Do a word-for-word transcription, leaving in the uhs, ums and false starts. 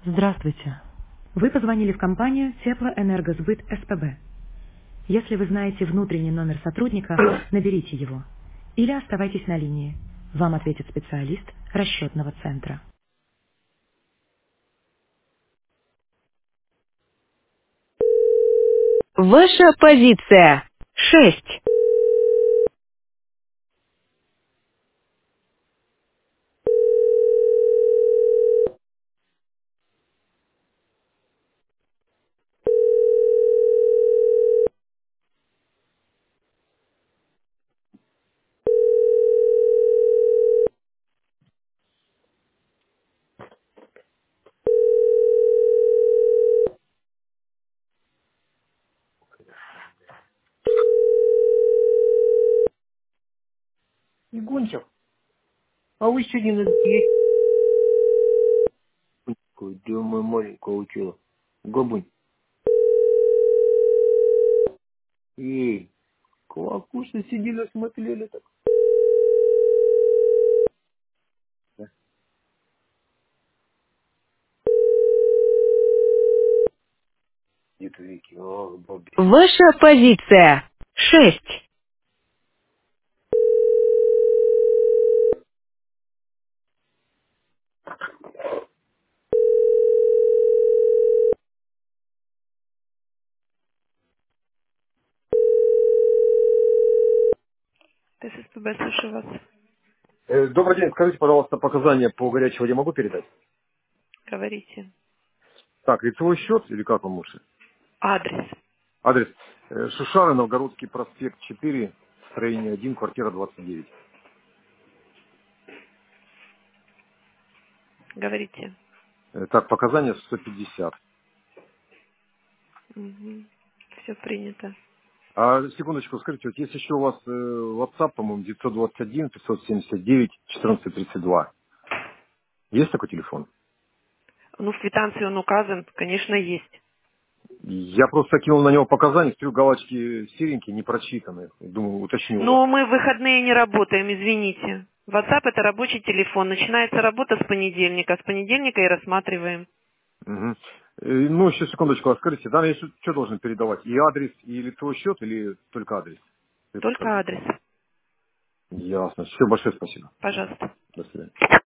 Здравствуйте. Вы позвонили в компанию Теплоэнергосбыт СПБ. Если вы знаете внутренний номер сотрудника, наберите его. Или оставайтесь на линии. Вам ответит специалист расчетного центра. Ваша позиция. Шесть. Игончик, а вы сегодня на диете? Да мы маленького учила. Габунь. Эй, клакуша сидели, смотрели так. Да. Дед Вики, ах, бабе. Ваша позиция. Шесть. ТССПБ, слушаю вас. Э, добрый день, скажите, пожалуйста, показания по горячей воде могу передать? Говорите. Так, лицевой счет или как вам лучше? Адрес. Адрес. Э, Шушары, Новгородский проспект четыре, строение один, квартира двадцать девять. Говорите. Э, так, показания сто пятьдесят. Угу. Все принято. А секундочку, скажите, вот есть еще у вас э, WhatsApp, по-моему, девятьсот двадцать один пятьсот семьдесят девять четырнадцать тридцать два. Есть такой телефон? Ну, в квитанции он указан, конечно, есть. Я просто кинул на него показания, смотрю, галочки серенькие, не прочитанные. Думаю, уточню у вас. Но мы в выходные не работаем, извините. WhatsApp — это рабочий телефон. Начинается работа с понедельника. С понедельника и рассматриваем. Мгм. Э, Ну, еще секундочку, а скажите, там я что, что должен передавать? И адрес, и лицевой счет, или только адрес? Вы Только подскажите, адрес. пожалуйста. Ясно. Все, большое спасибо. Пожалуйста. До свидания.